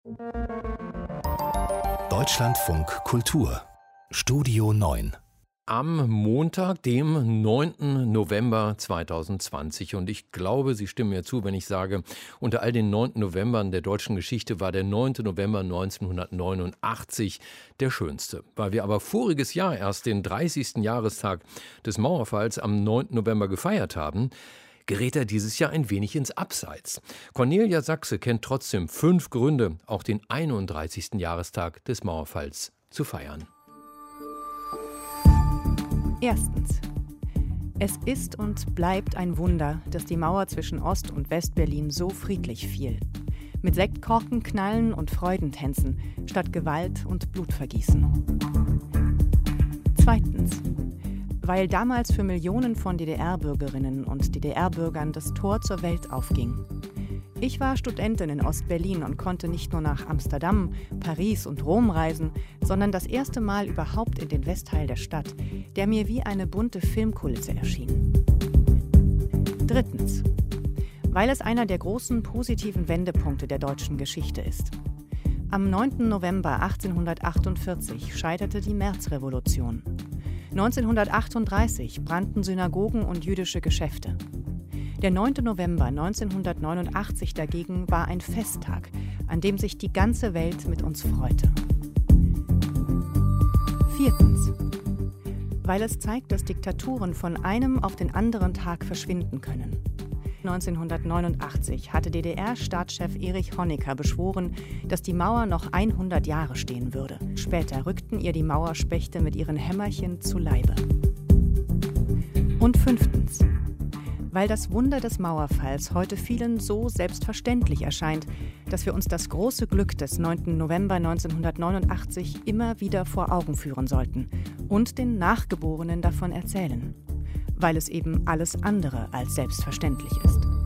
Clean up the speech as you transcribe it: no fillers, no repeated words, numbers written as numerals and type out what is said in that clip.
Deutschlandfunk Kultur Studio 9 Am Montag, dem 9. November 2020. Und ich glaube, Sie stimmen mir zu, wenn ich sage, unter all den 9. Novembern der deutschen Geschichte war der 9. November 1989 der schönste. Weil wir aber voriges Jahr erst den 30. Jahrestag des Mauerfalls am 9. November gefeiert haben, gerät er dieses Jahr ein wenig ins Abseits. Cornelia Sachse kennt trotzdem 5 Gründe, auch den 31. Jahrestag des Mauerfalls zu feiern. Erstens. Es ist und bleibt ein Wunder, dass die Mauer zwischen Ost- und Westberlin so friedlich fiel. Mit Sektkorkenknallen und Freudentänzen statt Gewalt und Blutvergießen. Zweitens. Weil damals für Millionen von DDR-Bürgerinnen und DDR-Bürgern das Tor zur Welt aufging. Ich war Studentin in Ostberlin und konnte nicht nur nach Amsterdam, Paris und Rom reisen, sondern das erste Mal überhaupt in den Westteil der Stadt, der mir wie eine bunte Filmkulisse erschien. Drittens. Weil es einer der großen positiven Wendepunkte der deutschen Geschichte ist. Am 9. November 1848 scheiterte die Märzrevolution. 1938 brannten Synagogen und jüdische Geschäfte. Der 9. November 1989 dagegen war ein Festtag, an dem sich die ganze Welt mit uns freute. Viertens. Weil es zeigt, dass Diktaturen von einem auf den anderen Tag verschwinden können. 1989 hatte DDR-Staatschef Erich Honecker beschworen, dass die Mauer noch 100 Jahre stehen würde. Später rückten ihr die Mauerspechte mit ihren Hämmerchen zu Leibe. Und fünftens. Weil das Wunder des Mauerfalls heute vielen so selbstverständlich erscheint, dass wir uns das große Glück des 9. November 1989 immer wieder vor Augen führen sollten und den Nachgeborenen davon erzählen. Weil es eben alles andere als selbstverständlich ist.